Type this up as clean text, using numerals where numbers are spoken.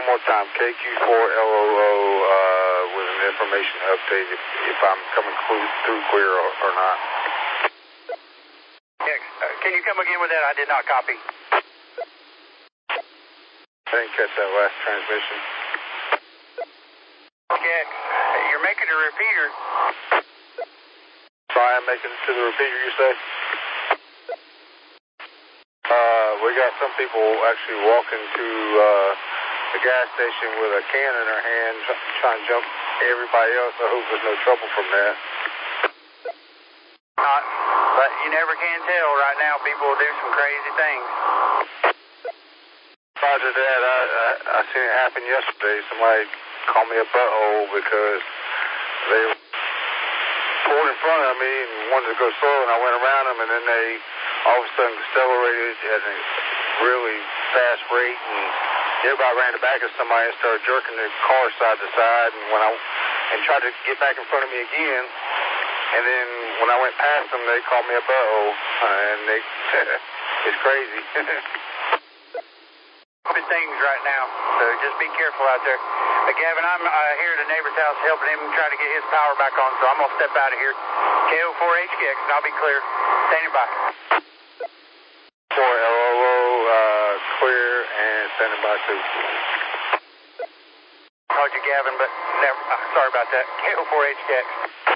one more time. KQ4LOO with an information update if I'm coming through clear or not. X, can you come again with that? I did not copy. I didn't catch that last transmission. X, you're making a repeater. So I am making it to the repeater, you say? We got some people actually walking to the gas station with a can in their hand, trying to jump everybody else. I hope there's no trouble from that. But you never can tell. Right now, people will do some crazy things. Roger that. I seen it happen yesterday. Somebody called me a butthole because they pulled in front of me and wanted to go slow, and I went around them, and then they all of a sudden accelerated at a really fast rate, and everybody ran to the back of somebody and started jerking their car side to side, and tried to get back in front of me again. And then when I went past them, they called me a butthole, and it's crazy. Good things right now, so just be careful out there. But Gavin, I'm here at a neighbor's house helping him try to get his power back on, so I'm going to step out of here. KO4HKX, and I'll be clear. Standing by. 4LOO, clear and standing by too. Called you Gavin, but never. Sorry about that. KO4HKX.